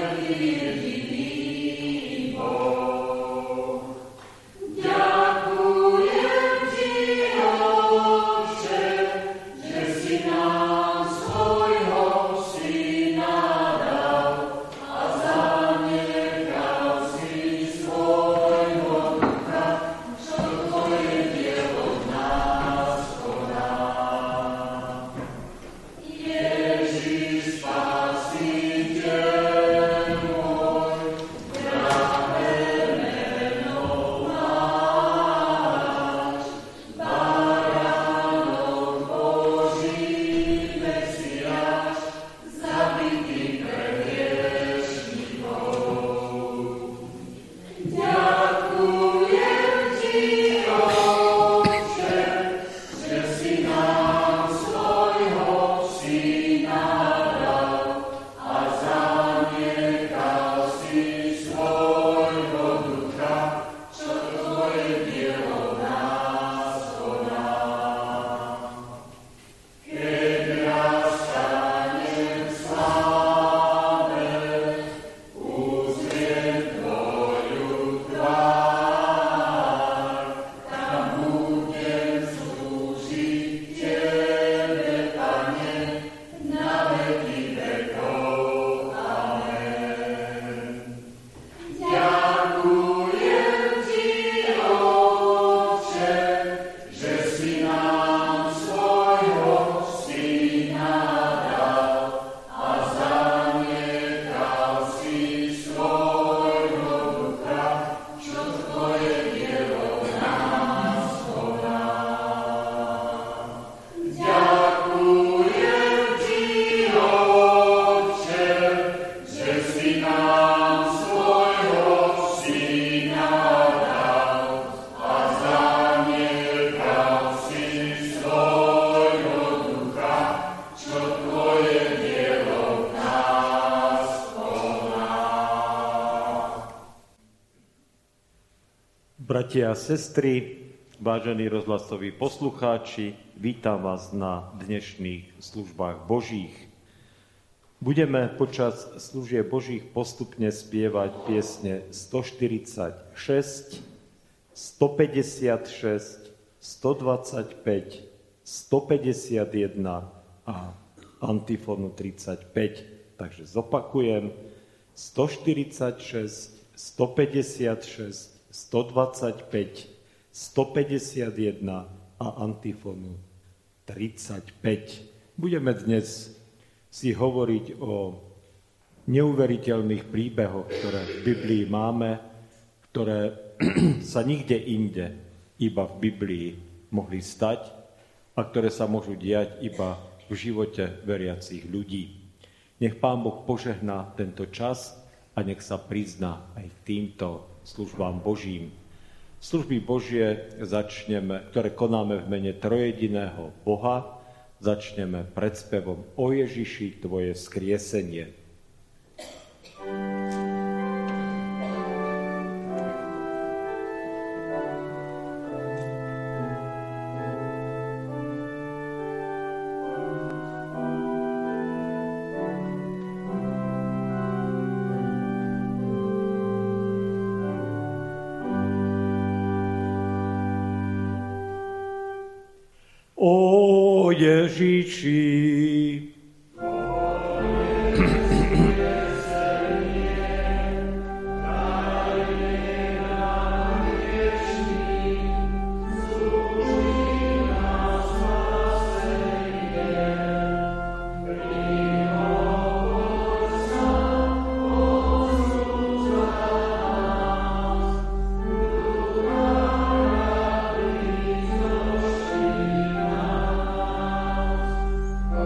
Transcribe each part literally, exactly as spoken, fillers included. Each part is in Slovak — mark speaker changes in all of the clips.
Speaker 1: Bratia a sestry, vážení rozhlasoví poslucháči, vítam vás na dnešných službách Božích. Budeme počas služieb Božích postupne spievať piesne stoštyridsaťšesť, stopäťdesiatšesť, stodvadsaťpäť, stopäťdesiatjeden a antifonu tridsaťpäť. Takže zopakujem: stoštyridsaťšesť, stopäťdesiatšesť, stodvadsaťpäť, stopäťdesiatjeden a antifonu tridsaťpäť. Budeme dnes si hovoriť o neuveriteľných príbehoch, ktoré v Biblii máme, ktoré sa nikde inde, iba v Biblii mohli stať a ktoré sa môžu diať iba v živote veriacich ľudí. Nech Pán Boh požehná tento čas a nech sa prizná aj týmto službám Božím. Služby Božie začneme, ktoré konáme v mene trojjediného Boha, začneme predspevom O Ježiši, tvoje vzkriesenie. O Ježiši,
Speaker 2: Oh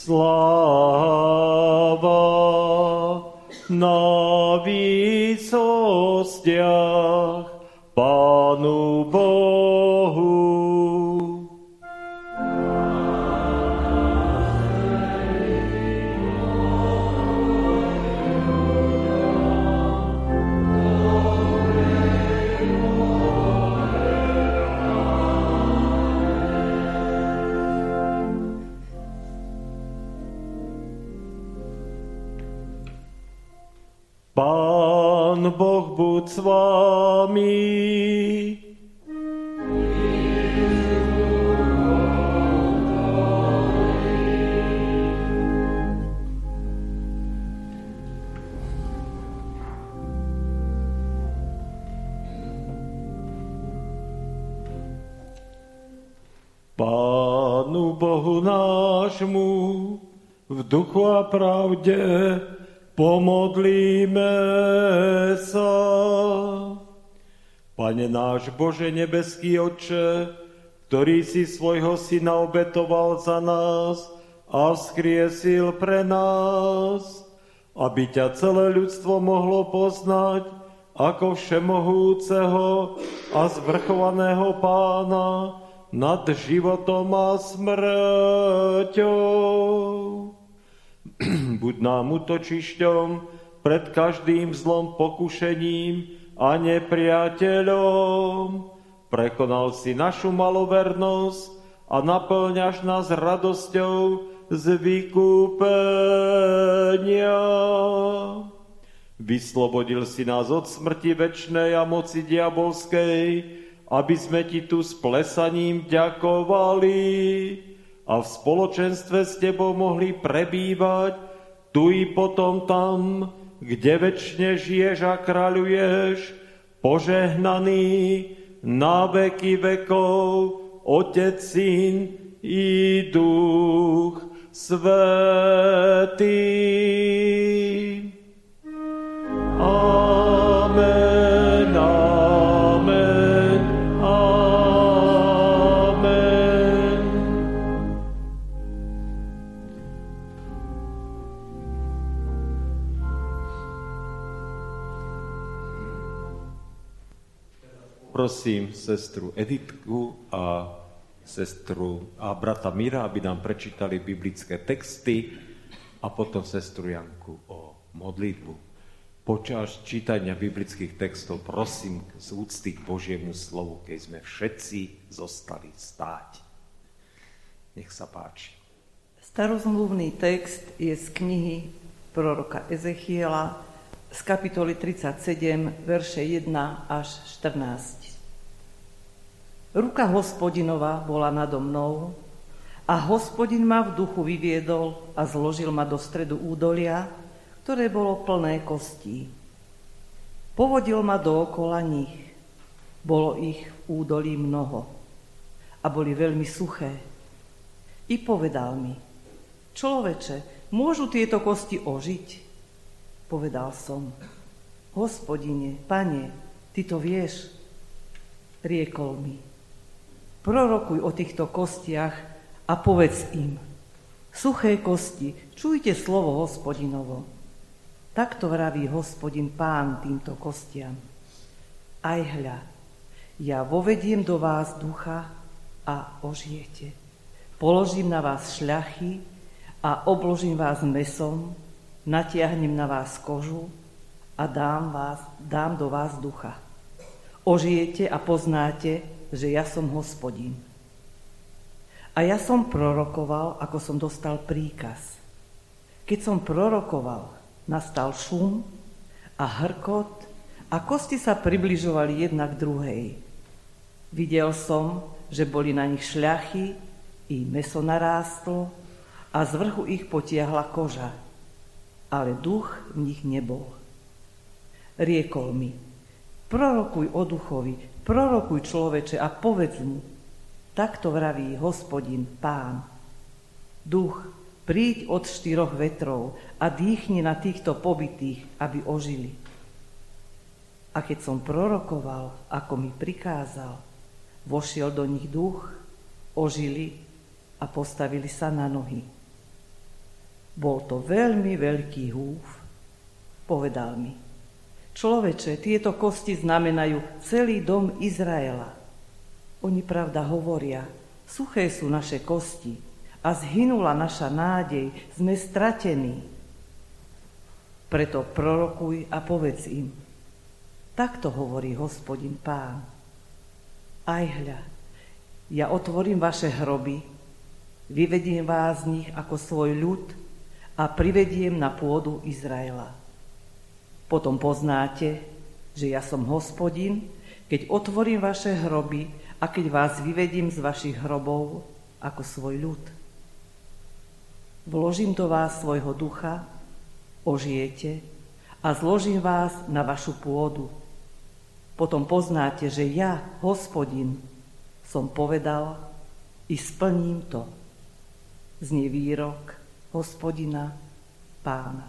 Speaker 1: Sláva na výsostiach Pánu Bohu. Pán Boh buď s vámi. Pánu Bohu nášmu v duchu a pravde pomodlíme sa. Pane náš Bože nebeský Otče, ktorý si svojho Syna obetoval za nás a vzkriesil pre nás, aby ťa celé ľudstvo mohlo poznať ako všemohúceho a zvrchovaného Pána nad životom a smrťou. Buď nám útočišťom pred každým zlom pokušením a nepriateľom. Prekonal si našu malovernosť a naplňaš nás radosťou z vykúpenia. Vyslobodil si nás od smrti večnej a moci diabolskej, aby sme ti tu s plesaním ďakovali a v spoločenstve s tebou mohli prebývať tu i potom tam, kde večne žiješ a kráľuješ, požehnaný na veky vekov, Otec, Syn i Duch Svätý. Amen, amen, amen. Prosím sestru Editku a sestru a brata Mira, aby nám prečítali biblické texty a potom sestru Janku o modlitbu. Počas čítania biblických textov prosím z úcty k Božiemu slovu, keď sme všetci zostali stáť. Nech sa páči.
Speaker 2: Starozmluvný text je z knihy proroka Ezechiela z kapitoly tridsaťsedem, verše jeden až štrnásť. Ruka Hospodinova bola nado mnou a Hospodin ma v duchu vyviedol a zložil ma do stredu údolia, ktoré bolo plné kostí. Povodil ma dookola nich. Bolo ich v údolí mnoho a boli veľmi suché. I povedal mi: Človeče, môžu tieto kosti ožiť? Povedal som: Hospodine, Pane, ty to vieš. Riekol mi: Prorokuj o týchto kostiach a povedz im: Suché kosti, čujte slovo Hospodinovo. Takto vraví Hospodin Pán týmto kostiam: Aj hľa, ja vovediem do vás ducha a ožijete. Položím na vás šľachy a obložím vás mesom, natiahnem na vás kožu a dám, vás, dám do vás ducha. Ožijete a poznáte, že ja som Hospodin. A ja som prorokoval, ako som dostal príkaz. Keď som prorokoval, nastal šum a hrkot a kosti sa približovali jedna k druhej. Videl som, že boli na nich šľachy, i mäso narástlo a z vrchu ich potiahla koža, ale duch v nich nebol. Riekol mi: Prorokuj o duchovi, prorokuj, človeče, a povedz mu: Takto vraví Hospodin Pán. Duch, príď od štyroch vetrov a dýchni na týchto pobytých, aby ožili. A keď som prorokoval, ako mi prikázal, vošiel do nich duch, ožili a postavili sa na nohy. Bol to veľmi veľký húf. Povedal mi: Človeče, tieto kosti znamenajú celý dom Izraela. Oni pravda hovoria: suché sú naše kosti a zhynula naša nádej, sme stratení. Preto prorokuj a povedz im: takto hovorí Hospodin Pán. Aj hľa, ja otvorím vaše hroby, vyvediem vás z nich ako svoj ľud a privediem na pôdu Izraela. Potom poznáte, že ja som Hospodin, keď otvorím vaše hroby a keď vás vyvedím z vašich hrobov ako svoj ľud. Vložím do vás svojho ducha, ožijete a zložím vás na vašu pôdu. Potom poznáte, že ja, Hospodin, som povedal i splním to. Znie výrok Hospodina, Pána.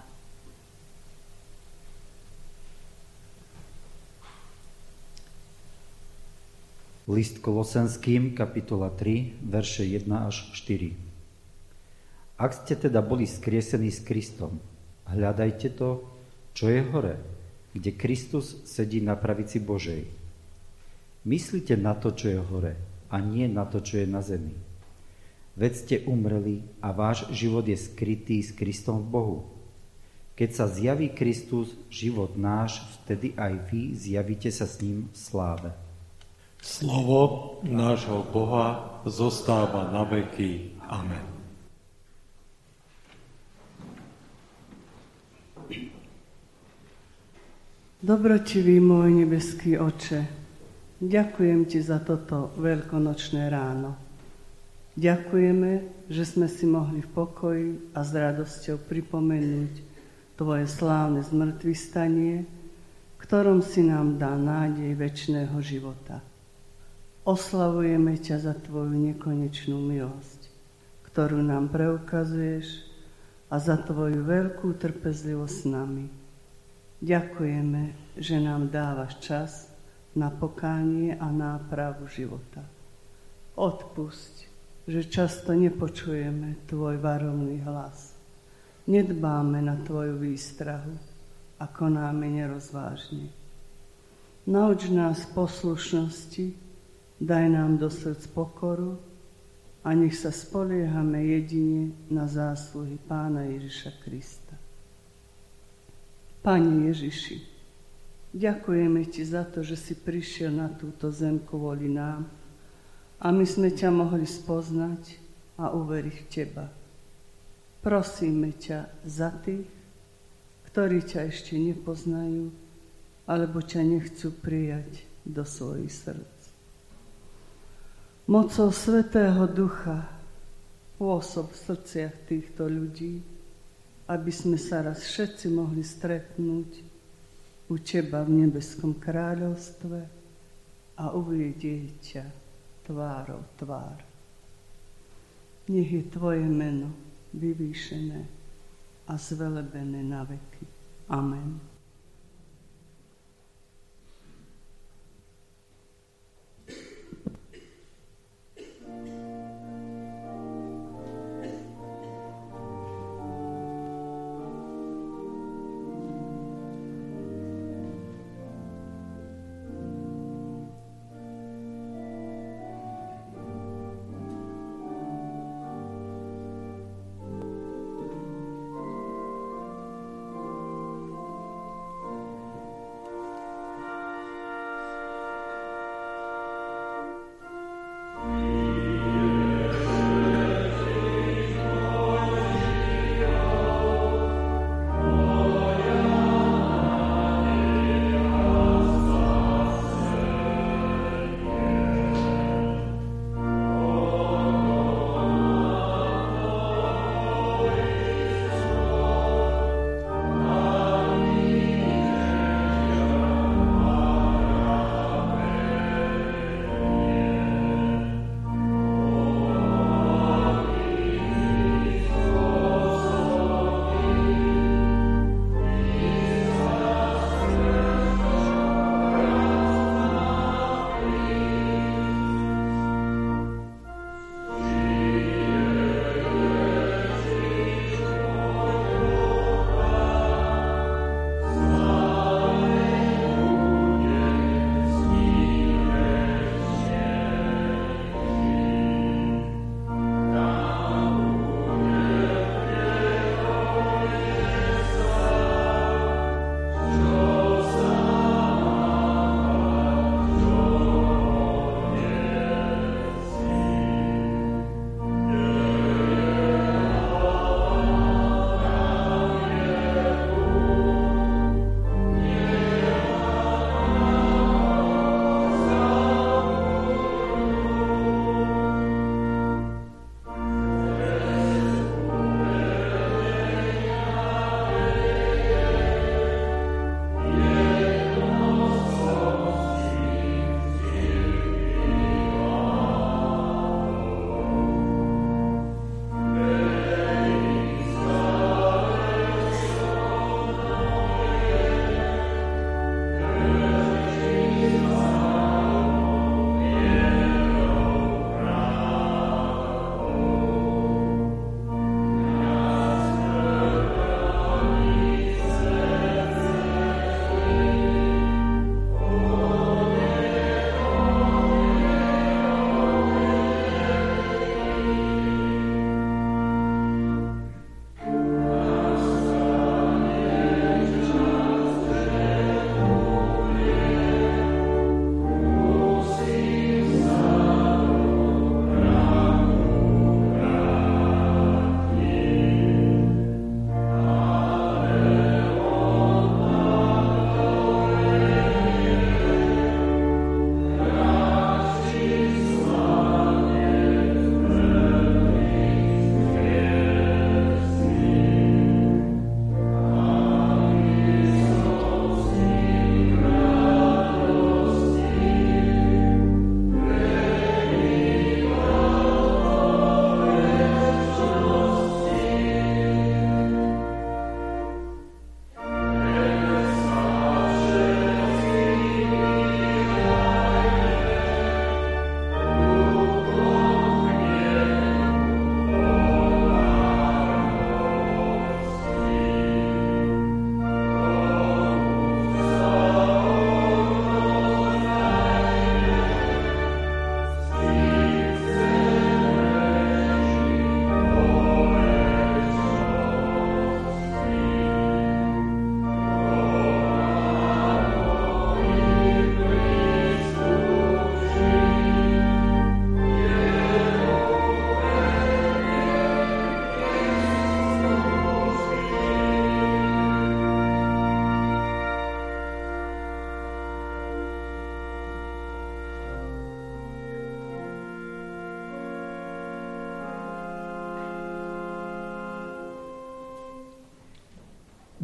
Speaker 3: List Kolosenským, kapitola tri, verše jeden až štyri. Ak ste teda boli skriesení s Kristom, hľadajte to, čo je hore, kde Kristus sedí na pravici Božej. Myslite na to, čo je hore, a nie na to, čo je na zemi. Veď ste umreli a váš život je skrytý s Kristom v Bohu. Keď sa zjaví Kristus, život náš, vtedy aj vy zjavíte sa s ním v sláve.
Speaker 1: Slovo nášho Boha zostáva na veky. Amen.
Speaker 4: Dobrotivý môj nebeský Oče, ďakujem Ti za toto veľkonočné ráno. Ďakujeme, že sme si mohli v pokoji a s radosťou pripomenúť Tvoje slávne zmŕtvychvstanie, ktorom si nám dá nádej večného života. Oslavujeme ťa za Tvoju nekonečnú milosť, ktorú nám preukazuješ, a za Tvoju veľkú trpezlivosť s nami. Ďakujeme, že nám dávaš čas na pokánie a nápravu života. Odpusť, že často nepočujeme Tvoj varovný hlas. Nedbáme na Tvoju výstrahu a konáme nerozvážne. Nauč nás poslušnosti, daj nám do srdc pokoru a nech sa spoliehame jedine na zásluhy Pána Ježiša Krista. Pane Ježiši, ďakujeme Ti za to, že si prišiel na túto zem kvôli nám a my sme ťa mohli spoznať a uveriť v Teba. Prosíme ťa za tých, ktorí ťa ešte nepoznajú alebo ťa nechcú prijať do svojich srdc. Mocou Svätého Ducha pôsob v srdciach týchto ľudí, aby sme sa raz všetci mohli stretnúť u Teba v nebeskom kráľovstve a uvidieť ťa tvárou tvár. Nech je Tvoje meno vyvýšené a zvelebené na veky. Amen.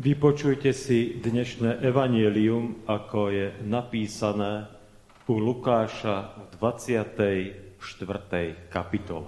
Speaker 1: Vypočujte si dnešné evanjelium, ako je napísané u Lukáša v dvadsiatej štvrtej kapitole.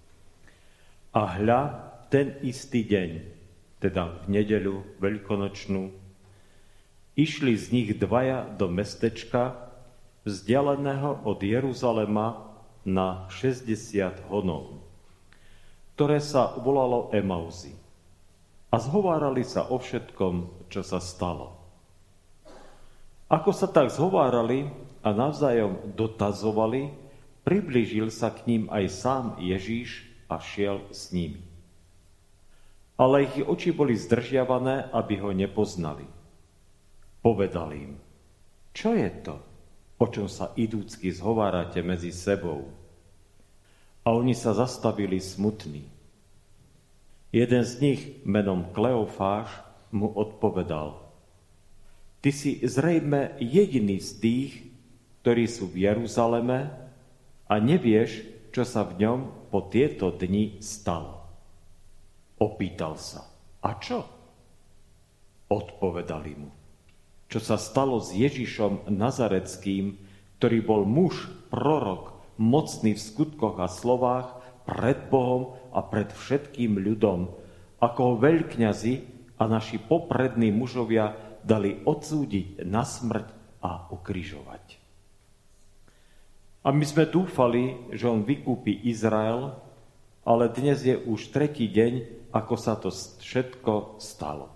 Speaker 1: A hľa, ten istý deň, teda v nedeľu veľkonočnú, išli z nich dvaja do mestečka, vzdialeného od Jeruzalema na šesťdesiat honov, ktoré sa volalo Emauzy. A zhovárali sa o všetkom, čo sa stalo. Ako sa tak zhovárali a navzájom dotazovali, priblížil sa k ním aj sám Ježíš a šiel s nimi. Ale ich oči boli zdržiavané, aby ho nepoznali. Povedal im: čo je to, o čom sa idúcky zhovárate medzi sebou? A oni sa zastavili smutní. Jeden z nich, menom Kleofáš, mu odpovedal: ty si zrejme jediný z tých, ktorí sú v Jeruzaleme a nevieš, čo sa v ňom po tieto dni stalo. Opýtal sa: a čo? Odpovedali mu: čo sa stalo s Ježišom Nazareckým, ktorý bol muž, prorok, mocný v skutkoch a slovách pred Bohom a pred všetkým ľudom, ako ho veľkňazi a naši poprední mužovia dali odsúdiť na smrť a ukrižovať. A my sme dúfali, že on vykúpi Izrael, ale dnes je už tretí deň, ako sa to všetko stalo.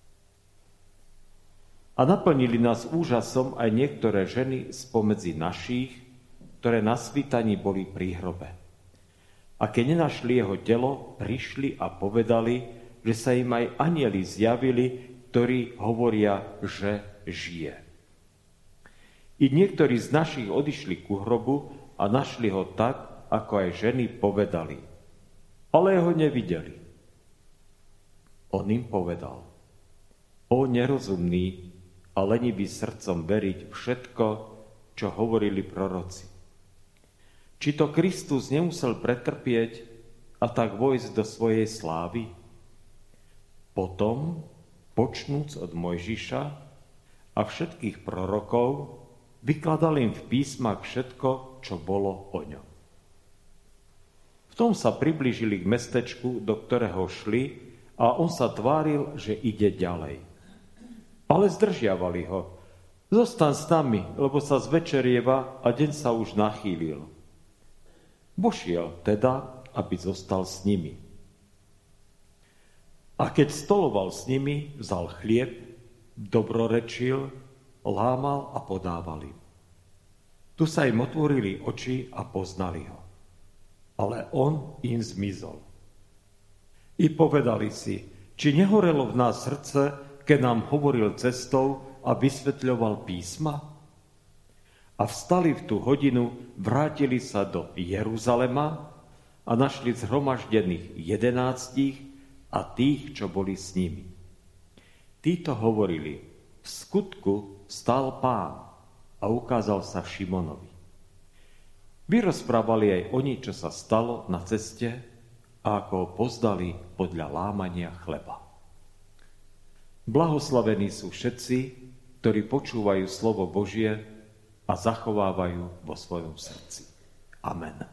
Speaker 1: A naplnili nás úžasom aj niektoré ženy spomedzi našich, ktoré na svítaní boli pri hrobe. A keď nenašli jeho telo, prišli a povedali, že sa im aj anjeli zjavili, ktorí hovoria, že žije. I niektorí z našich odišli ku hrobu a našli ho tak, ako aj ženy povedali, ale ho nevideli. On im povedal: o nerozumný a lenivý srdcom veriť všetko, čo hovorili proroci. Či to Kristus nemusel pretrpieť a tak vojsť do svojej slávy? Potom, počnúc od Mojžiša a všetkých prorokov, vykladal im v písmach všetko, čo bolo o ňom. V tom sa priblížili k mestečku, do ktorého šli, a on sa tváril, že ide ďalej. Ale zdržiavali ho: zostaň s nami, lebo sa zvečerieva a deň sa už nachýlil. Vošiel teda, aby zostal s nimi. A keď stoloval s nimi, vzal chlieb, dobrorečil, lámal a podával im. Tu sa im otvorili oči a poznali ho. Ale on im zmizol. I povedali si: či nehorelo v nás srdce, keď nám hovoril cestou a vysvetľoval písma? A vstali v tú hodinu, vrátili sa do Jeruzalema a našli zhromaždených jedenáctich a tých, čo boli s nimi. Títo hovorili: v skutku stál Pán a ukázal sa Šimonovi. Vyrozprávali aj oni, čo sa stalo na ceste a ako ho pozdali podľa lámania chleba. Blahoslavení sú všetci, ktorí počúvajú slovo Božie a zachovávajú vo svojom srdci. Amen.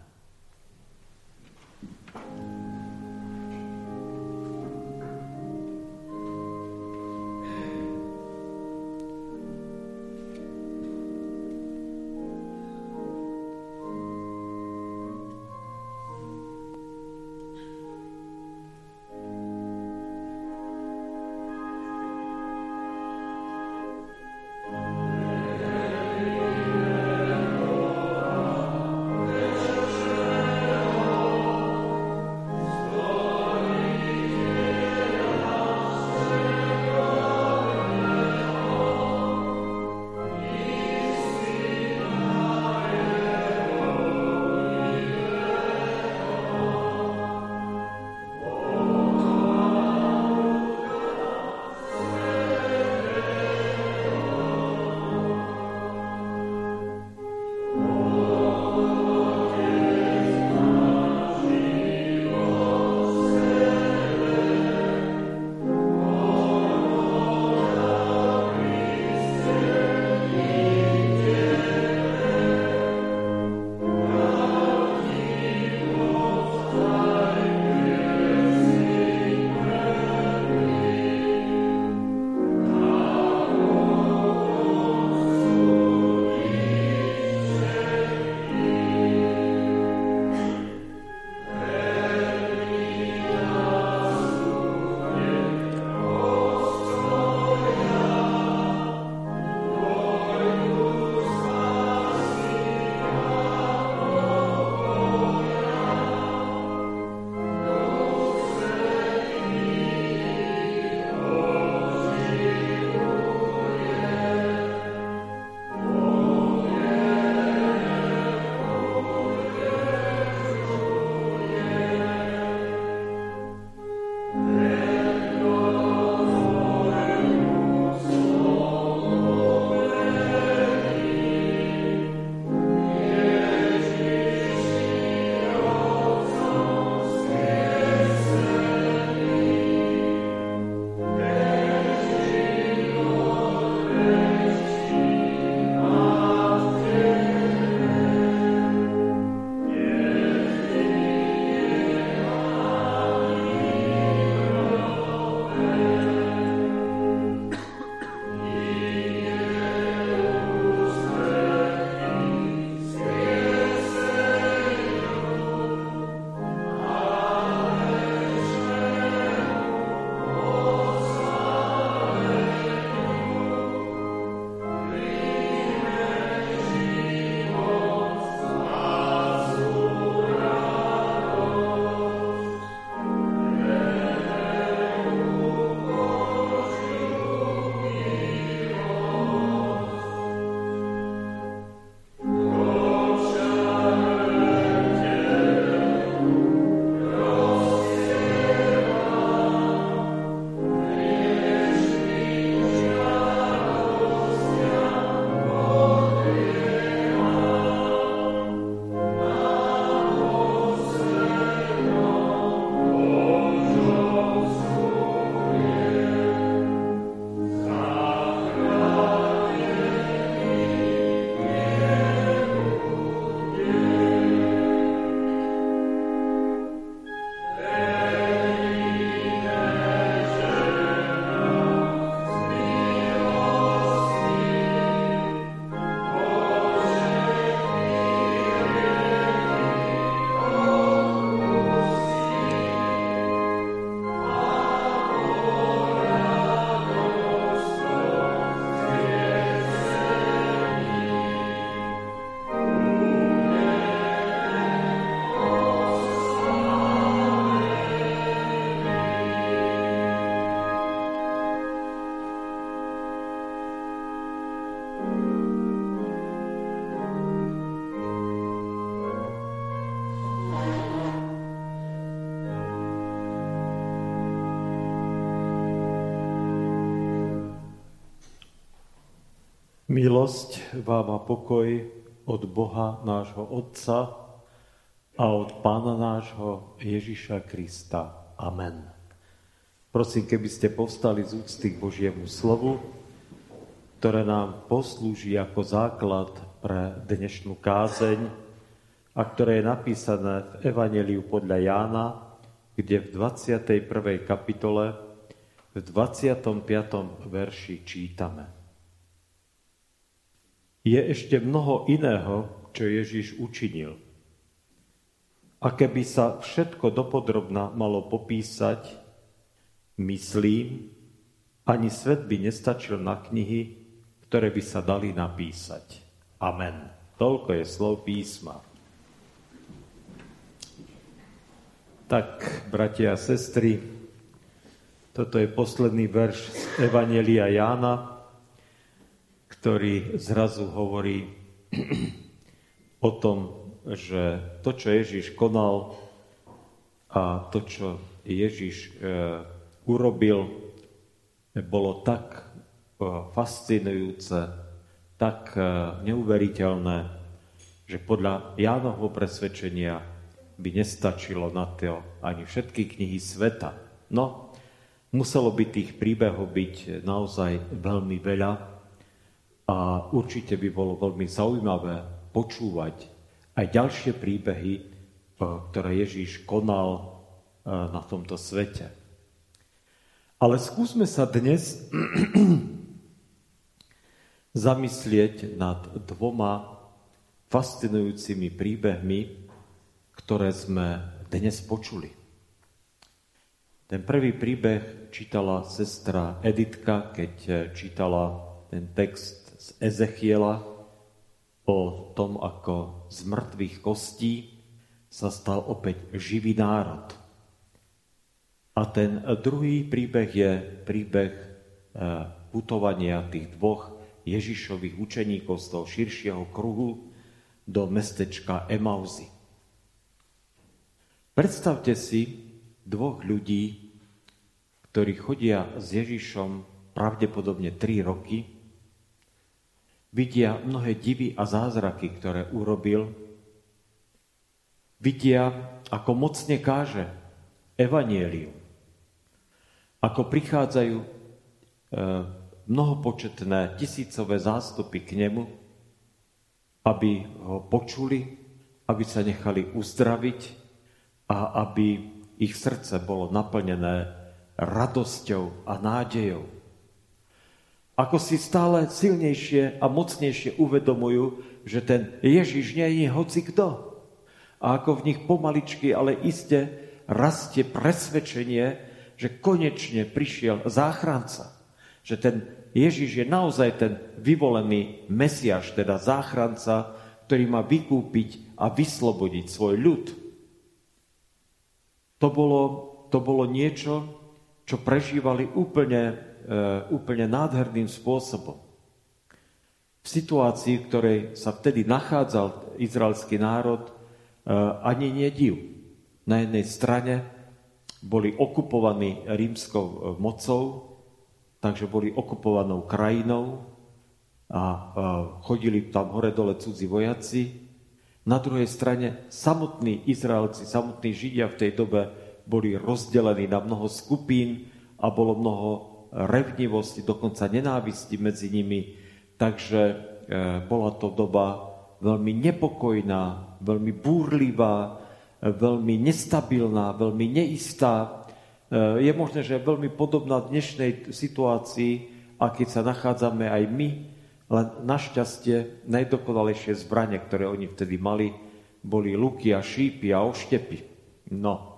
Speaker 1: Milosť vám a pokoj od Boha nášho Otca a od Pána nášho Ježiša Krista. Amen. Prosím, keby ste povstali z úcty k Božiemu slovu, ktoré nám poslúži ako základ pre dnešnú kázeň a ktoré je napísané v Evanjeliu podľa Jána, kde v dvadsiatej prvej kapitole v dvadsiatom piatom verši čítame. Je ešte mnoho iného, čo Ježiš učinil. A keby sa všetko dopodrobna malo popísať, myslím, ani svet by nestačil na knihy, ktoré by sa dali napísať. Amen. Toľko je slov písma. Tak, bratia a sestry, toto je posledný verš z Evanjelia Jána, ktorý zrazu hovorí o tom, že to, čo Ježiš konal a to, čo Ježiš e, urobil, bolo tak e, fascinujúce, tak e, neuveriteľné, že podľa Jánovho presvedčenia by nestačilo na to ani všetky knihy sveta. No, muselo by tých príbehov byť naozaj veľmi veľa, a určite by bolo veľmi zaujímavé počúvať aj ďalšie príbehy, ktoré Ježíš konal na tomto svete. Ale skúsme sa dnes zamyslieť nad dvoma fascinujúcimi príbehmi, ktoré sme dnes počuli. Ten prvý príbeh čítala sestra Editka, keď čítala ten text z Ezechiela o tom, ako z mŕtvych kostí sa stal opäť živý národ. A ten druhý príbeh je príbeh putovania tých dvoch Ježišových učeníkov z toho širšieho kruhu do mestečka Emauzy. Predstavte si dvoch ľudí, ktorí chodia s Ježišom pravdepodobne tri roky, vidia mnohé divy a zázraky, ktoré urobil. Vidia, ako mocne káže evanjelium. Ako prichádzajú e, mnohopočetné tisícové zástupy k nemu, aby ho počuli, aby sa nechali uzdraviť a aby ich srdce bolo naplnené radosťou a nádejou. Ako si stále silnejšie a mocnejšie uvedomujú, že ten Ježiš nie je hocikto. A ako v nich pomaličky, ale iste rastie presvedčenie, že konečne prišiel záchranca. Že ten Ježiš je naozaj ten vyvolený Mesiáš, teda záchranca, ktorý má vykúpiť a vyslobodiť svoj ľud. To bolo, to bolo niečo, čo prežívali úplne úplne nádherným spôsobom. V situácii, v ktorej sa vtedy nachádzal izraelský národ, ani nediv. Na jednej strane boli okupovaní rímskou mocou, takže boli okupovanou krajinou a chodili tam hore-dole cudzí vojaci. Na druhej strane samotní Izraelci, samotní Židia v tej dobe boli rozdelení na mnoho skupín a bolo mnoho revnivosti, dokonca nenávisti medzi nimi. Takže e, bola to doba veľmi nepokojná, veľmi búrlivá, e, veľmi nestabilná, veľmi neistá. E, je možné, že je veľmi podobná dnešnej situácii, a keď sa nachádzame aj my, len našťastie najdokonalejšie zbrane, ktoré oni vtedy mali, boli luky a šípy a oštepy. No.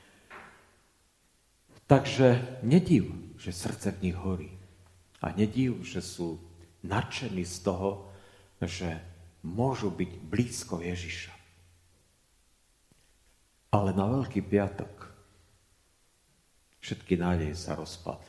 Speaker 1: Takže nediv, že srdce v nich horí. A nediv, že sú nadšení z toho, že môžu byť blízko Ježiša. Ale na Veľký piatok všetky nádeje sa rozpadli.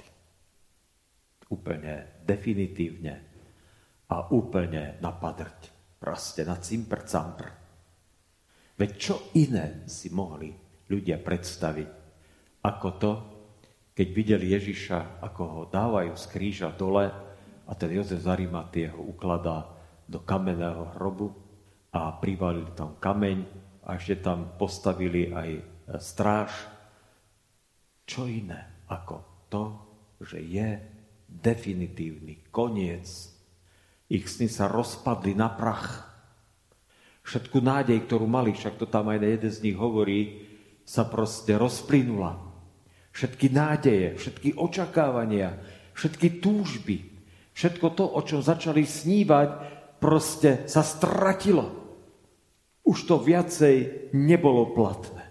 Speaker 1: Úplne definitívne a úplne na padrť. Proste na cimpr-campr. Veď čo iné si mohli ľudia predstaviť ako to, keď videli Ježiša, ako ho dávajú z kríža dole a ten Jozef z Arimatie ho ukladá do kamenného hrobu a privalili tam kameň a ešte tam postavili aj stráž. Čo iné ako to, že je definitívny koniec. Ich sny sa rozpadli na prach. Všetku nádej, ktorú mali, však to tam aj jeden z nich hovorí, sa proste rozplynula. Všetky nádeje, všetky očakávania, všetky túžby, všetko to, o čom začali snívať, proste sa stratilo. Už to viacej nebolo platné.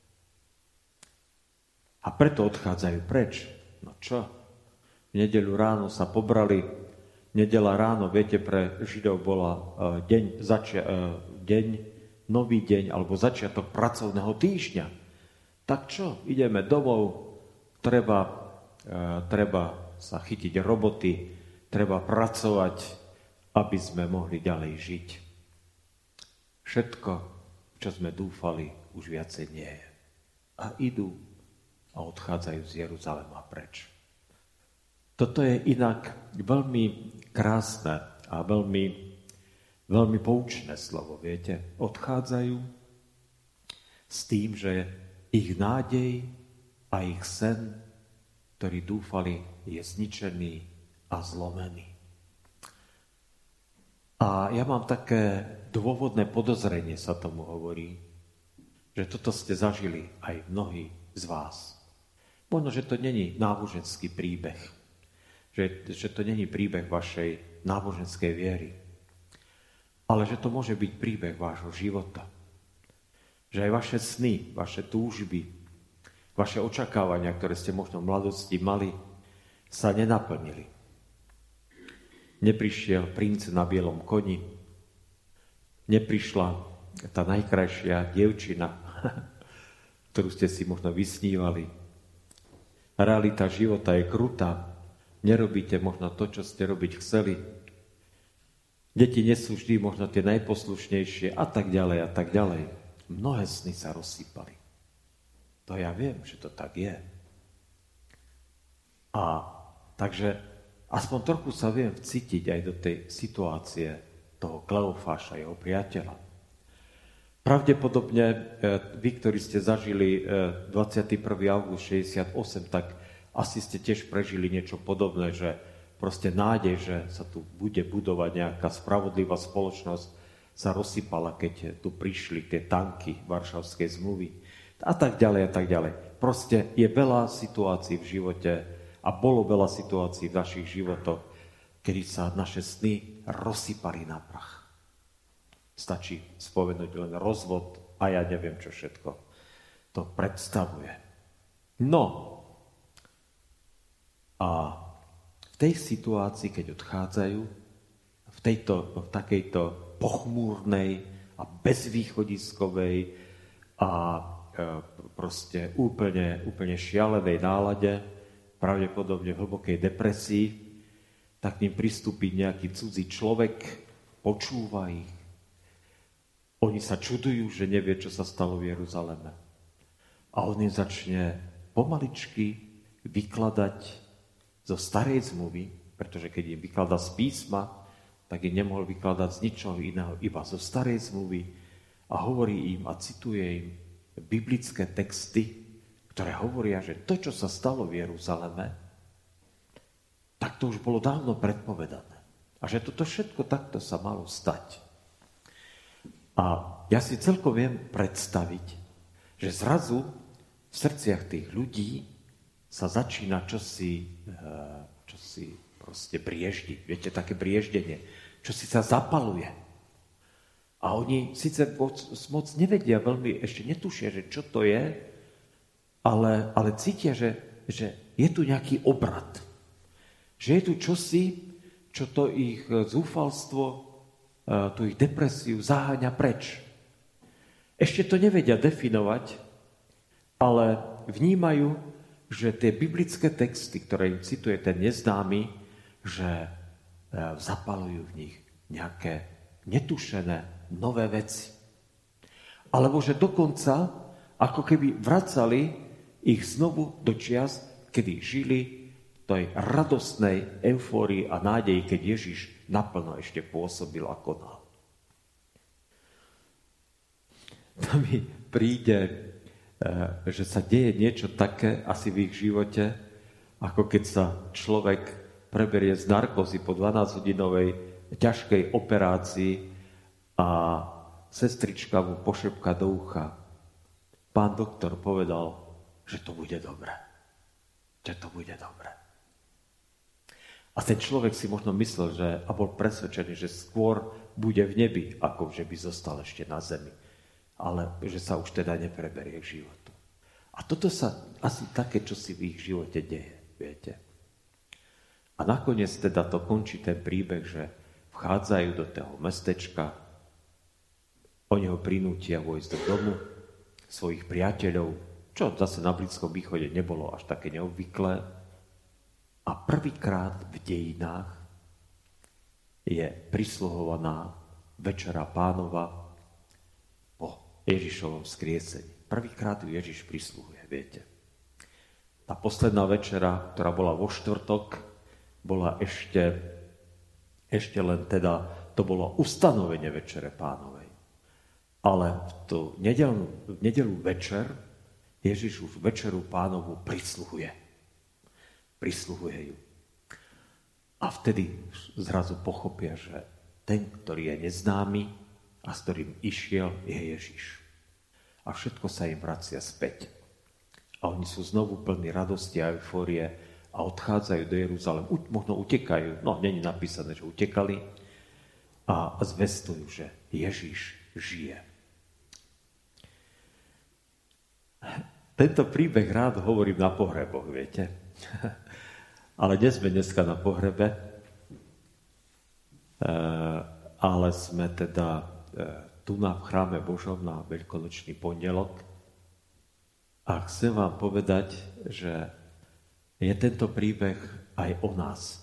Speaker 1: A preto odchádzajú preč. No čo? V nedeľu ráno sa pobrali. Nedeľa ráno, viete, pre Židov bola uh, deň, začia, uh, deň, nový deň, alebo začiatok pracovného týždňa. Tak čo? Ideme domov, treba, uh, treba sa chytiť roboty, treba pracovať, aby sme mohli ďalej žiť. Všetko, čo sme dúfali, už viacej nie je. A idú a odchádzajú z Jeruzalema preč. Toto je inak veľmi krásne a veľmi, veľmi poučné slovo, viete. Odchádzajú s tým, že ich nádej a ich sen, ktorý dúfali, je zničený a zlomený. A ja mám také dôvodné podozrenie, sa tomu hovorí, že toto ste zažili aj mnohí z vás. Možno, že to není náboženský príbeh, že, že to není príbeh vašej náboženskej viery, ale že to môže byť príbeh vášho života. Že aj vaše sny, vaše túžby, vaše očakávania, ktoré ste možno v mladosti mali, sa nenaplnili. Neprišiel princ na bielom koni, neprišla tá najkrajšia dievčina, ktorú ste si možno vysnívali. Realita života je krutá. Nerobíte možno to, čo ste robiť chceli. Deti nie sú vždy možno tie najposlušnejšie a tak ďalej a tak ďalej. Mnohé sny sa rozsypali. To ja viem, že to tak je. A takže aspoň trochu sa viem vcítiť aj do tej situácie toho Kleofáša, jeho priateľa. Pravdepodobne vy, ktorí ste zažili dvadsiateho prvého augusta šesťdesiatosem, tak asi ste tiež prežili niečo podobné, že proste nádej, že sa tu bude budovať nejaká spravodlivá spoločnosť, sa rozsypala, keď tu prišli tie tanky Varšavskej zmluvy a tak ďalej a tak ďalej. Proste je veľa situácií v živote a bolo veľa situácií v našich životoch, kedy sa naše sny rozsypali na prach. Stačí spomenúť len rozvod a ja neviem, čo všetko to predstavuje. No a v tej situácii, keď odchádzajú, v, tejto, v takejto pochmúrnej a bezvýchodiskovej a e, proste úplne, úplne šialenej nálade, pravdepodobne v hlbokej depresii, tak k ním pristúpi nejaký cudzí človek, počúva ich. Oni sa čudujú, že nevie, čo sa stalo v Jeruzaleme. A on im začne pomaličky vykladať zo starej zmluvy, pretože keď im vykladá z písma, tak im nemohol vykladať z ničoho iného, iba zo starej zmluvy a hovorí im a cituje im biblické texty, ktoré hovoria, že to, čo sa stalo v Jeruzaleme, tak to už bolo dávno predpovedané. A že toto všetko takto sa malo stať. A ja si celkom viem predstaviť, že zrazu v srdciach tých ľudí sa začína čosi, čosi proste brieždiť. Viete, také brieždenie. Čosi sa zapaluje. A oni síce moc, moc nevedia, veľmi ešte netušia, že čo to je, ale, ale cítia, že, že je tu nejaký obrad. Že je tu čosi, čo to ich zúfalstvo, tú ich depresiu zaháňa preč. Ešte to nevedia definovať, ale vnímajú, že tie biblické texty, ktoré im cituje ten neznámy, že zapalujú v nich nejaké netušené nové veci. Alebo že dokonca, ako keby vracali ich znovu do čias, kedy žili
Speaker 5: tej radostnej eufórii a nádeji, keď Ježiš naplno ešte pôsobil a konal. To mi príde, že sa deje niečo také asi v ich živote, ako keď sa človek preberie z narkózy po dvanásťhodinovej ťažkej operácii a sestrička mu pošepka do ucha. Pán doktor povedal, že to bude dobre. Že to bude dobre. A ten človek si možno myslel, že, a bol presvedčený, že skôr bude v nebi, ako že by zostal ešte na zemi. Ale že sa už teda nepreberie k životu. A toto sa asi také, čo si v ich živote deje, viete. A nakoniec teda to končí ten príbeh, že vchádzajú do toho mestečka, oni ho prinútia vojsť do domu svojich priateľov, čo zase na Blízkom východe nebolo až také neobvyklé. A prvýkrát v dejinách je prisluhovaná Večera Pánova po Ježišovom skriesení. Prvýkrát ju Ježiš prisluhuje, viete. Tá posledná večera, ktorá bola vo štvrtok, bola ešte, ešte len teda, to bolo ustanovenie Večere Pánovej. Ale v tú nedeľu, v nedeľu večer Ježiš už Večeru Pánovu prisluhuje. Prisluhuje ju. A vtedy zrazu pochopia, že ten, ktorý je neznámy a s ktorým išiel, je Ježiš. A všetko sa im vracia späť. A oni sú znovu plní radosti a eufórie a odchádzajú do Jeruzalema. Možno utekajú, no nie je napísané, že utekali a zvestujú, že Ježiš žije. Tento príbeh rád hovorím na pohreboch, viete. Ale nie sme dneska na pohrebe, e, ale sme teda e, tu na v chráme Božom na Veľkonočný pondelok. A chcem vám povedať, že je tento príbeh aj o nás.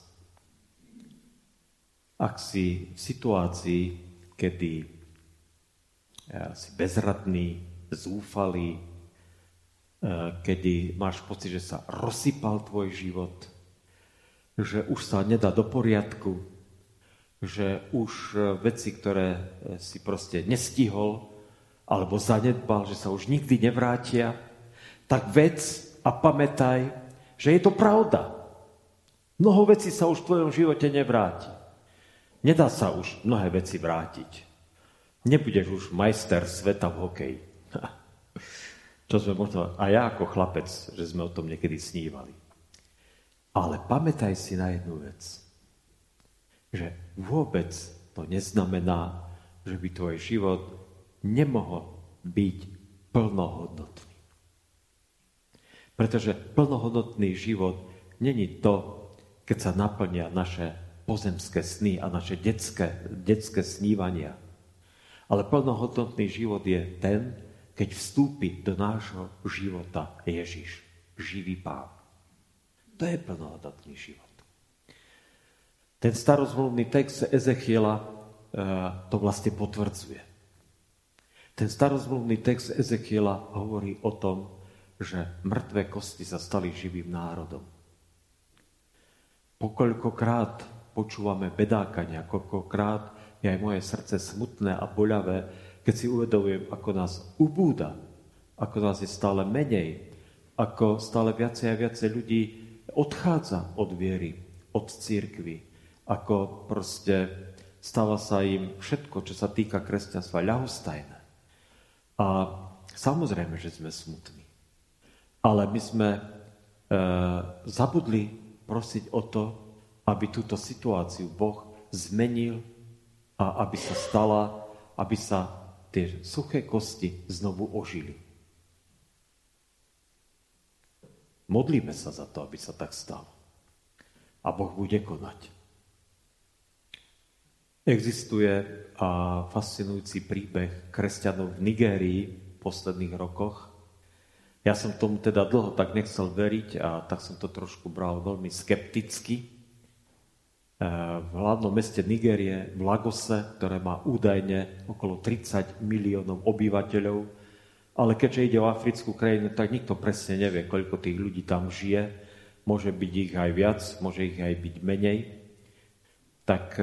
Speaker 5: Ak si v situácii, kedy e, si bezradný, zúfalý, kedy máš pocit, že sa rozsypal tvoj život, že už sa nedá do poriadku, že už veci, ktoré si proste nestihol alebo zanedbal, že sa už nikdy nevrátia, tak vec a pamätaj, že je to pravda. Mnoho vecí sa už v tvojom živote nevráti. Nedá sa už mnohé veci vrátiť. Nebudeš už majster sveta v hokeji. Čo sme možno, a ja ako chlapec, že sme o tom niekedy snívali. Ale pamätaj si na jednu vec, že vôbec to neznamená, že by tvoj život nemohol byť plnohodnotný. Pretože plnohodnotný život není to, keď sa naplnia naše pozemské sny a naše detské, detské snívania. Ale plnohodnotný život je ten, keď vstúpi do nášho života Ježiš, živý Pán. To je plnohodnotný život. Ten starozmluvný text Ezechiela e, to vlastne potvrdzuje. Ten starozmluvný text Ezechiela hovorí o tom, že mŕtve kosti sa stali živým národom. Pokoľkokrát počúvame bedákania, koľkokrát je aj moje srdce smutné a boľavé, keď si uvedomujem, ako nás ubúda, ako nás je stále menej, ako stále viacej a viacej ľudí odchádza od viery, od cirkvi, ako proste stáva sa im všetko, čo sa týka kresťanstva, ľahostajné. A samozrejme, že sme smutní. Ale my sme e, zabudli prosiť o to, aby túto situáciu Boh zmenil a aby sa stala, aby sa tie suché kosti znovu ožili. Modlíme sa za to, aby sa tak stalo. A Boh bude konať. Existuje a fascinujúci príbeh kresťanov v Nigérii v posledných rokoch. Ja som tomu teda dlho tak nechcel veriť a tak som to trošku bral veľmi skepticky. V hlavnom meste Nigérie, v Lagose, ktoré má údajne okolo tridsať miliónov obyvateľov, ale keďže ide o africkú krajinu, tak nikto presne nevie, koľko tých ľudí tam žije, môže byť ich aj viac, môže ich aj byť menej, tak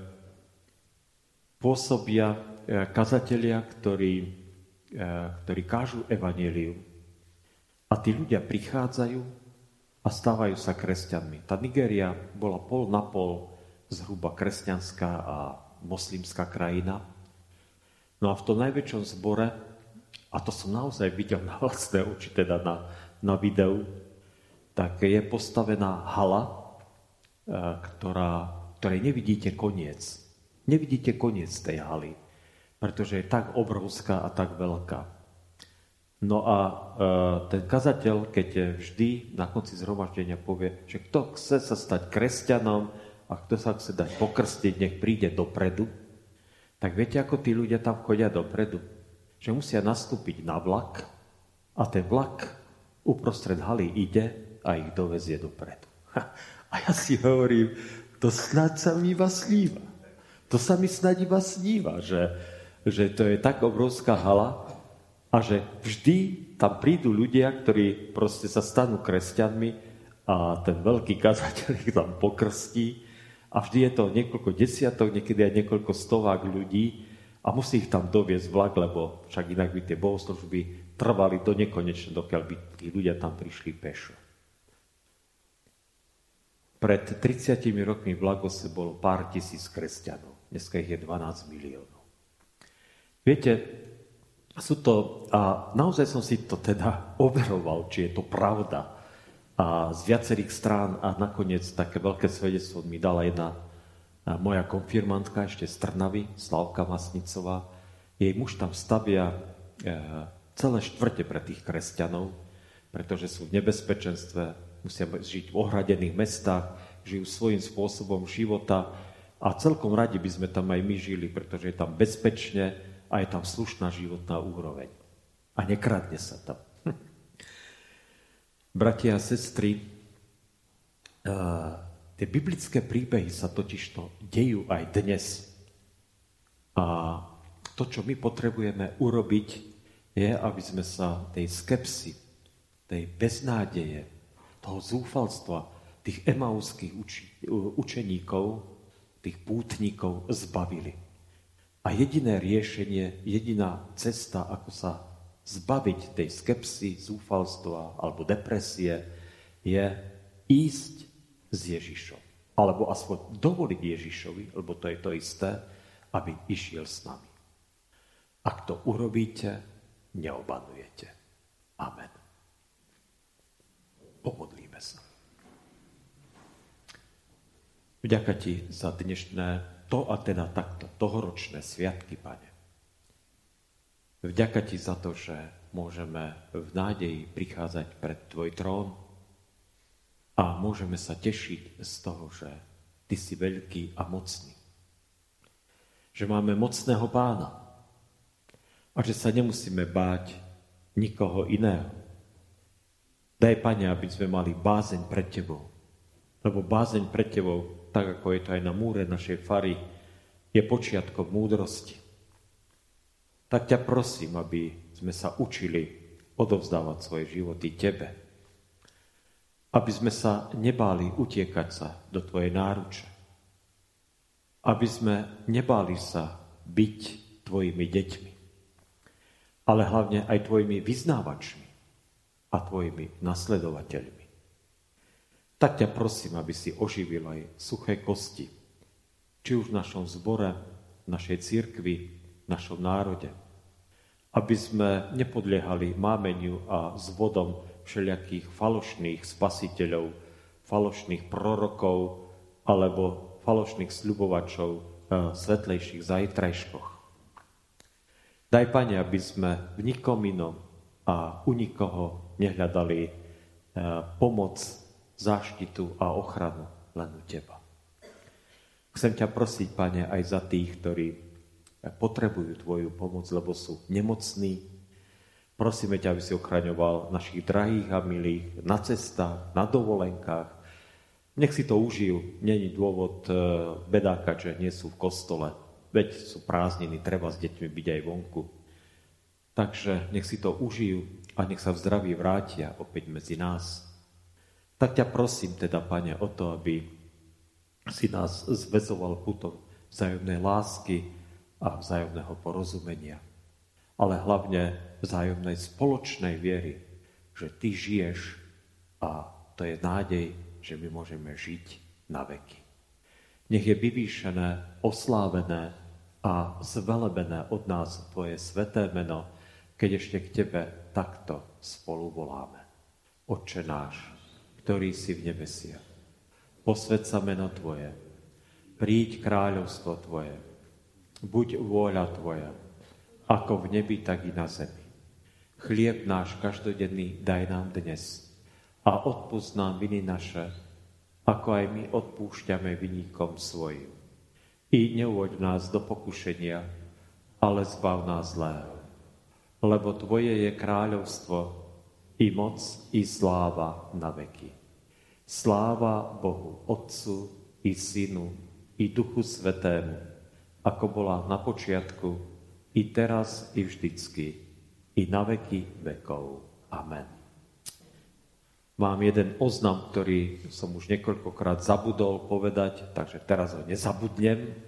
Speaker 5: pôsobia kazatelia, ktorí, ktorí kážu evanjelium. A tí ľudia prichádzajú a stávajú sa kresťanmi. Tá Nigéria bola pol na pol zhruba kresťanská a moslimská krajina. No a v tom najväčšom zbore, a to som naozaj videl na vlastné oči, teda na, na videu, tak je postavená hala, ktorá, ktorej nevidíte koniec. Nevidíte koniec tej haly, pretože je tak obrovská a tak veľká. No a e, ten kazateľ, keď vždy na konci zhromaždenia povie, že kto chce sa stať kresťanom a kto sa chce dať pokrstiť, nech príde dopredu, tak viete, ako tí ľudia tam chodia dopredu? Že musia nastúpiť na vlak a ten vlak uprostred haly ide a ich dovezie dopredu. A ja si hovorím, to snáď sa mi iba sníva. To sa mi snáď iba sníva, že, že to je tak obrovská hala a že vždy tam prídu ľudia, ktorí proste sa stanú kresťanmi a ten veľký kazateľ ich tam pokrstí a vždy je to niekoľko desiatok, niekedy aj niekoľko stovák ľudí a musí ich tam doviesť vlak, lebo však inak by tie bohoslužby trvali do nekonečna, dokiaľ by tí ľudia tam prišli pešo. Pred tridsiatimi rokmi v Lagose bolo pár tisíc kresťanov. Dneska ich je dvanásť miliónov. Viete, sú to, a naozaj som si to teda overoval, či je to pravda. A z viacerých strán a nakoniec také veľké svedectvo mi dala jedna moja konfirmantka ešte z Trnavy, Slavka Masnicová. Jej muž tam stavia celé štvrte pre tých kresťanov, pretože sú v nebezpečenstve, musia žiť v ohradených mestách, žijú svojím spôsobom života a celkom radi by sme tam aj my žili, pretože je tam bezpečne a je tam slušná životná úroveň. A nekradne sa tam. Bratia a sestry, uh, tie biblické príbehy sa totižto dejú aj dnes. A to, čo my potrebujeme urobiť, je, aby sme sa tej skepsy, tej beznádeje, toho zúfalstva, tých emauských uči, učeníkov, tých pútnikov zbavili. A jediné riešenie, jediná cesta, ako sa zbaviť tej skepsy, zúfalstva alebo depresie, je ísť s Ježišom. Alebo aspoň dovoliť Ježišovi, lebo to je to isté, aby išiel s nami. Ak to urobíte, neobanujete. Amen. Pomodlíme sa. Vďaka ti za dnešné, to a teda takto, tohoročné sviatky, Pane. Vďaka ti za to, že môžeme v nádeji prichádzať pred tvoj trón a môžeme sa tešiť z toho, že ty si veľký a mocný. Že máme mocného Pána a že sa nemusíme báť nikoho iného. Daj, Pane, aby sme mali bázeň pred tebou, lebo bázeň pred tebou, tak ako je to aj na múre našej fary, je počiatkom múdrosti. Tak ťa prosím, aby sme sa učili odovzdávať svoje životy tebe. Aby sme sa nebáli utiekať sa do tvojej náruče. Aby sme nebáli sa byť tvojimi deťmi. Ale hlavne aj tvojimi vyznávačmi a tvojimi nasledovateľmi. Tak ťa prosím, aby si oživil aj suché kosti, či už v našom zbore, v našej cirkvi, v našom národe. Aby sme nepodliehali mámeniu a zvodom všelijakých falošných spasiteľov, falošných prorokov alebo falošných sľubovačov v svetlejších zajtrajškoch. Daj, Pane, aby sme v nikom inom a u nikoho nehľadali pomoc, záštitu a ochranu len u teba. Chcem ťa prosiť, Pane, aj za tých, ktorí potrebujú tvoju pomoc, lebo sú nemocní. Prosíme ťa, aby si ochraňoval našich drahých a milých na cestách, na dovolenkách. Nech si to užijú. Není dôvod bedákať, že nie sú v kostole. Veď sú prázdniny, treba s deťmi byť aj vonku. Takže nech si to užijú a nech sa v zdraví vrátia opäť medzi nás. Tak ťa prosím teda, Pane, o to, aby si nás zväzoval putom vzájomnej lásky a vzájomného porozumenia. Ale hlavne vzájomnej spoločnej viery, že Ty žiješ a to je nádej, že my môžeme žiť na veky. Nech je vyvýšené, oslávené a zvelebené od nás Tvoje sveté meno, keď ešte k Tebe takto spolu voláme. Otče náš, ktorý si v nebesiach, posväť sa meno Tvoje, príď kráľovstvo Tvoje, buď vôľa Tvoja, ako v nebi, tak i na zemi. Chlieb náš každodenný daj nám dnes a odpusť nám viny naše, ako aj my odpúšťame viníkom svojim. I neuvoď nás do pokušenia, ale zbav nás zlého. Lebo Tvoje je kráľovstvo, i moc, i sláva na veky. Sláva Bohu, Otcu, i Synu, i Duchu Svätému, ako bola na počiatku, i teraz, i vždycky, i na veky vekov. Amen. Mám jeden oznam, ktorý som už niekoľkokrát zabudol povedať, takže teraz ho nezabudnem. E,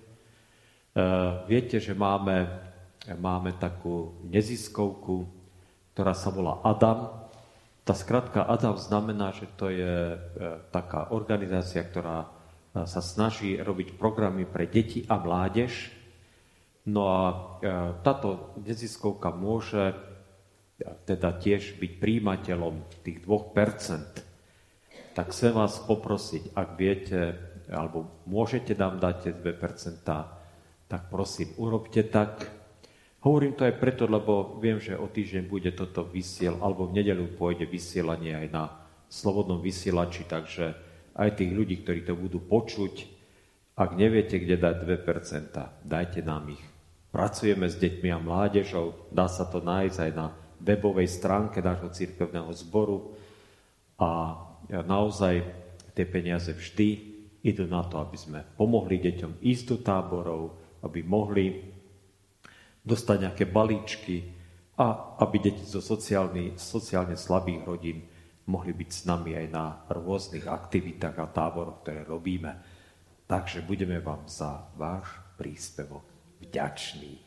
Speaker 5: viete, že máme, máme takú neziskovku, ktorá sa volá Adam. Tá skratka Adam znamená, že to je e, taká organizácia, ktorá e, sa snaží robiť programy pre deti a mládež. No a e, táto neziskovka môže e, teda tiež byť príjimateľom tých dvoch percent. Tak chcem vás poprosiť, ak viete, alebo môžete nám dať tie dve percentá, tak prosím, urobte tak. Hovorím to aj preto, lebo viem, že o týždeň bude toto vysiel, alebo v nedeľu pôjde vysielanie aj na slobodnom vysielači, takže aj tých ľudí, ktorí to budú počuť, ak neviete, kde dať dve percentá, dajte nám ich. Pracujeme s deťmi a mládežou, dá sa to nájsť aj na webovej stránke nášho cirkevného zboru a naozaj tie peniaze vždy idú na to, aby sme pomohli deťom ísť do táborov, aby mohli dostať nejaké balíčky a aby deti zo sociálny, sociálne slabých rodín mohli byť s nami aj na rôznych aktivitách a táboroch, ktoré robíme. Takže budeme vám za váš príspevok vďační.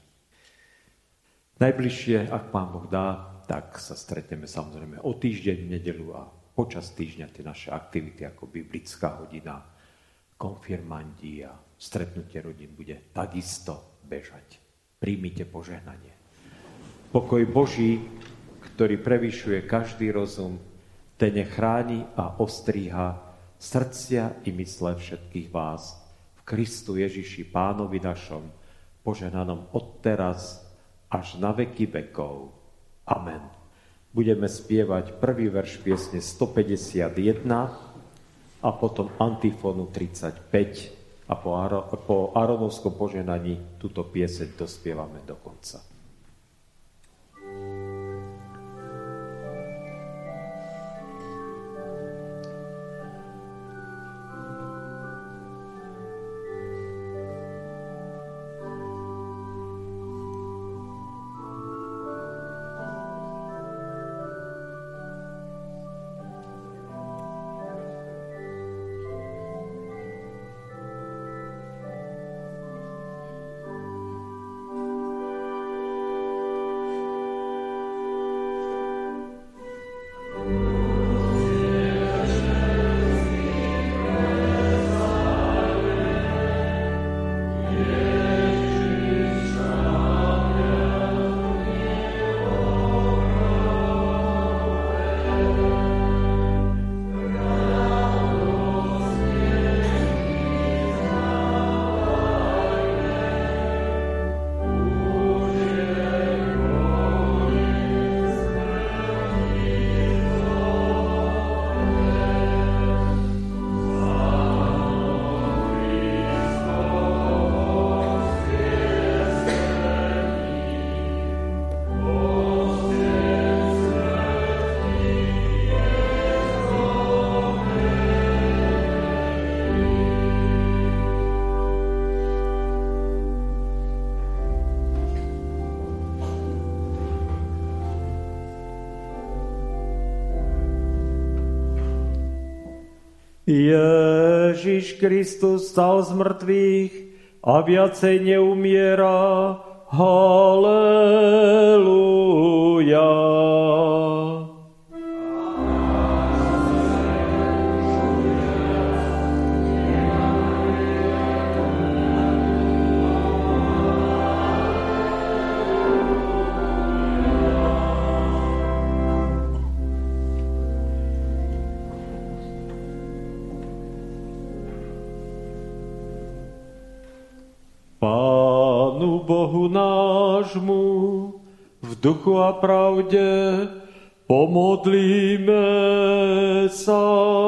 Speaker 5: Najbližšie, ak Pán Boh dá, tak sa stretneme samozrejme o týždeň v nedeľu a počas týždňa tie naše aktivity ako biblická hodina, konfirmandi a stretnutie rodín bude takisto bežať. Príjmite požehnanie. Pokoj Boží, ktorý prevyšuje každý rozum, ten chráni a ostríha srdcia i mysle všetkých vás v Kristu Ježiši Pánovi našom, požehnanom od teraz až na veky vekov. Amen. Budeme spievať prvý verš piesne stopäťdesiatjeden a potom antifónu tridsaťpäť. A po, Aro, po Aronovskom požehnaní túto pieseň dospievame do konca.
Speaker 1: Ježiš Kristus stal z mŕtvych a viacej neumiera. Halelúja. Pánu Bohu nášmu v duchu a pravde pomodlíme sa.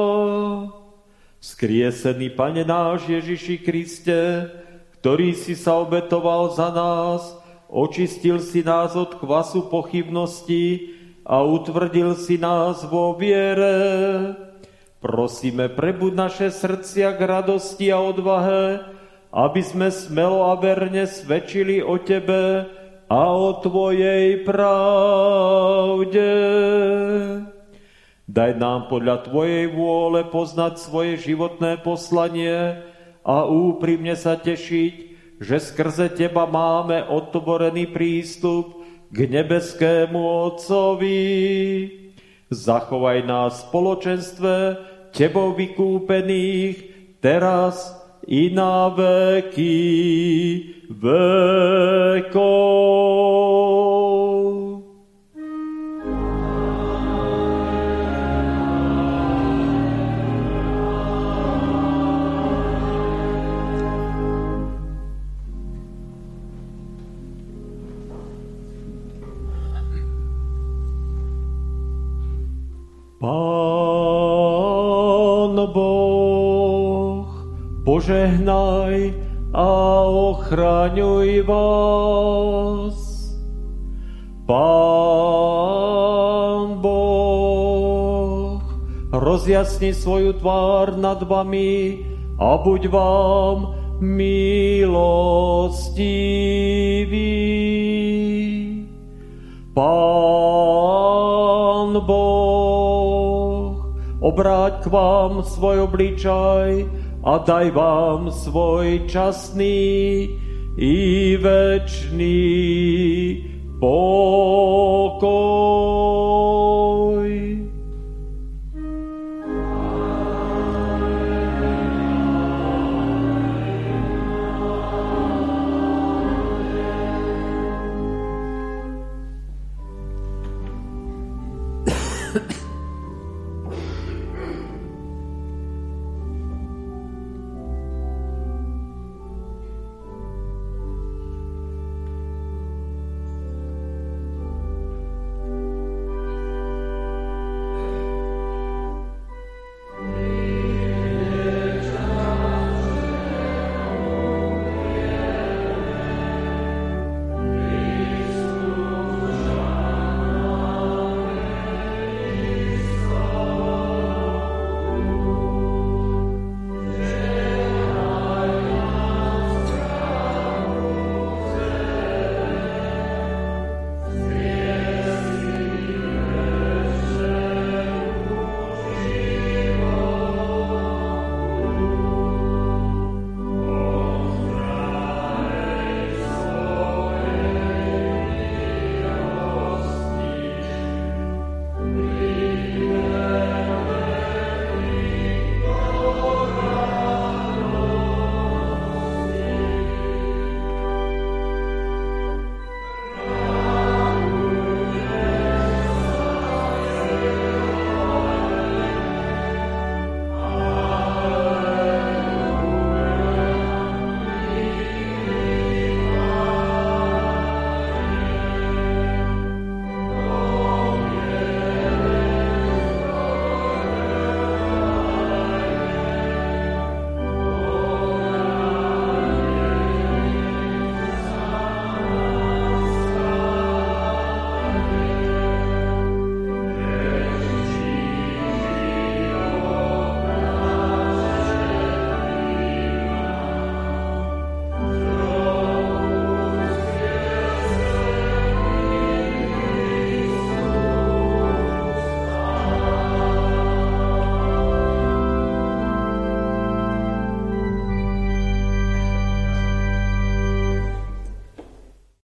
Speaker 1: Skriesený Pane náš Ježiši Kriste, ktorý si sa obetoval za nás, očistil si nás od kvasu pochybností a utvrdil si nás vo viere. Prosíme, prebuď naše srdcia k radosti a odvahe, aby sme smelo a verne svedčili o Tebe a o Tvojej pravde. Daj nám podľa Tvojej vôle poznať svoje životné poslanie a úprimne sa tešiť, že skrze Teba máme otvorený prístup k nebeskému Otcovi. Zachovaj nás v spoločenstve Tebou vykúpených teraz i na veky vekov. Pán Boh požehnaj a ochraňuj vás. Pán Boh rozjasni svoju tvár nad vami a buď vám milostivý. Pán Boh obráť k vám svoj obličaj a daj vám svoj časný i večný pokoj.